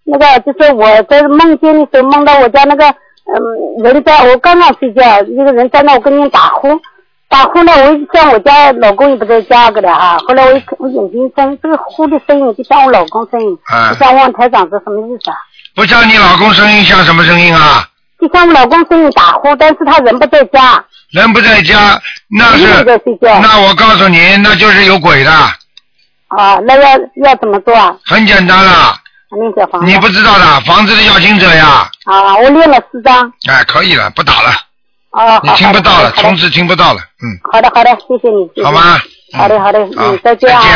那个就是我在梦见的时候梦到我家那个人在我刚刚睡觉，一个人在那我跟人打呼呢，我一想我家老公也不在家个的啊，后来我眼睛睁，这个呼的声音就像我老公声音，我想问台长这什么意思啊？ 不像你老公声音像什么声音啊？ 就像我老公声音打呼，但是他人不在家。 人不在家，那是在睡觉。那我告诉你，那就是有鬼的。 啊，那要怎么做啊？ 很简单了。你不知道的，房子的要经者呀。 啊，我练了4张。 哎，可以了，不打了。 哦， 你听不到了，从此听不到了， 好的，谢谢你。 好吗？ 好的，再见啊。